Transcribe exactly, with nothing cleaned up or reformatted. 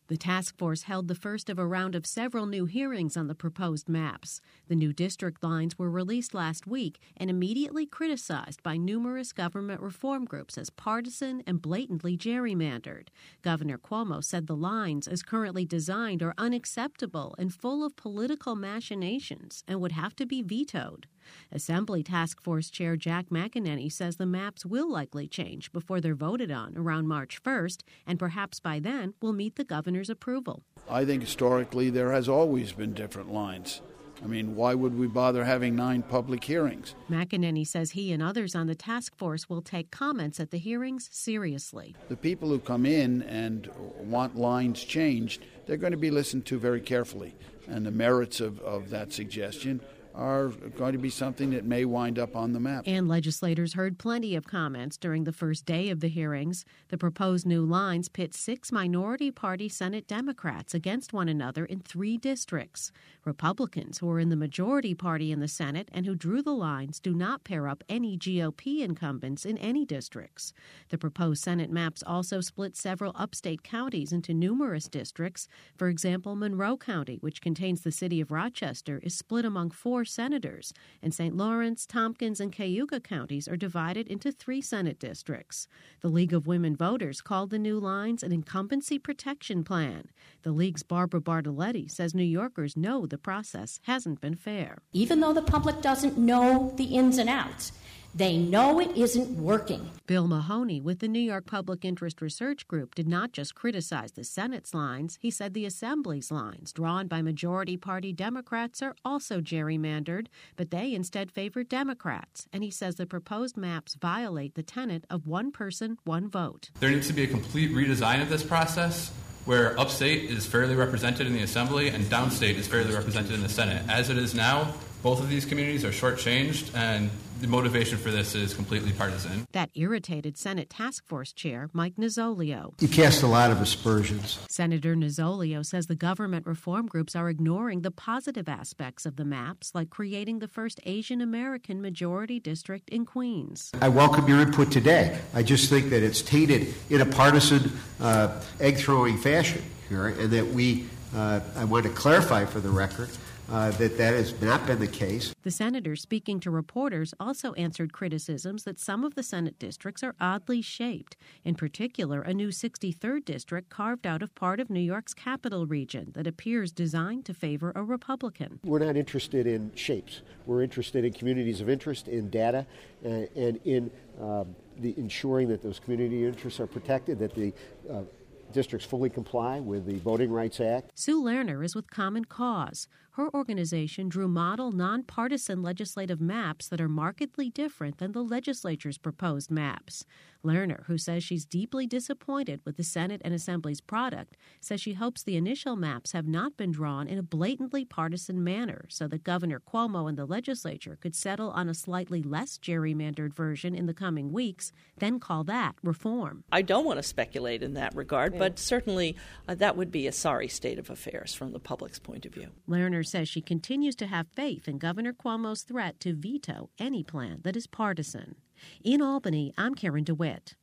The task force held the first of a round of several new hearings on the proposed maps. The new district lines were released last week and immediately criticized by numerous government reform groups as partisan and blatantly gerrymandered. Governor Cuomo said the lines, as currently designed, are unacceptable and full of political machinations and would have to be vetoed. Assembly Task Force Chair Jack McEnany says the maps will likely change before they're voted on around March first, and perhaps by then will meet the governor's approval. I think historically there has always been different lines. I mean, why would we bother having nine public hearings? McEnany says he and others on the task force will take comments at the hearings seriously. The people who come in and want lines changed, they're going to be listened to very carefully. And the merits of, of that suggestion are going to be something that may wind up on the map. And legislators heard plenty of comments during the first day of the hearings. The proposed new lines pit six minority party Senate Democrats against one another in three districts. Republicans, who are in the majority party in the Senate and who drew the lines, do not pair up any G O P incumbents in any districts. The proposed Senate maps also split several upstate counties into numerous districts. For example, Monroe County, which contains the city of Rochester, is split among four senators, and Saint Lawrence, Tompkins, and Cayuga counties are divided into three Senate districts. The League of Women Voters called the new lines an incumbency protection plan. The League's Barbara Bartoletti says New Yorkers know the process hasn't been fair. Even though the public doesn't know the ins and outs, they know it isn't working. Bill Mahoney with the New York Public Interest Research Group did not just criticize the Senate's lines. He said the Assembly's lines, drawn by majority party Democrats, are also gerrymandered, but they instead favor Democrats. And he says the proposed maps violate the tenet of one person, one vote. There needs to be a complete redesign of this process, where upstate is fairly represented in the Assembly and downstate is fairly represented in the Senate. As it is now, both of these communities are shortchanged, and the motivation for this is completely partisan. That irritated Senate Task Force Chair Mike Nozzolio. You cast a lot of aspersions. Senator Nozzolio says the government reform groups are ignoring the positive aspects of the maps, like creating the first Asian American majority district in Queens. I welcome your input today. I just think that it's tainted in a partisan, uh, egg-throwing fashion here, and that we, uh, I want to clarify for the record, Uh, that that has not been the case. The senator, speaking to reporters, also answered criticisms that some of the Senate districts are oddly shaped. In particular, a new sixty-third district carved out of part of New York's capital region that appears designed to favor a Republican. We're not interested in shapes. We're interested in communities of interest, in data, uh, and in uh, the ensuring that those community interests are protected, that the uh, districts fully comply with the Voting Rights Act. Sue Lerner is with Common Cause. Her organization drew model, nonpartisan legislative maps that are markedly different than the legislature's proposed maps. Lerner, who says she's deeply disappointed with the Senate and Assembly's product, says she hopes the initial maps have not been drawn in a blatantly partisan manner so that Governor Cuomo and the legislature could settle on a slightly less gerrymandered version in the coming weeks, then call that reform. I don't want to speculate in that regard, yeah. but certainly uh, that would be a sorry state of affairs from the public's point of view. Lerner says she continues to have faith in Governor Cuomo's threat to veto any plan that is partisan. In Albany, I'm Karen DeWitt.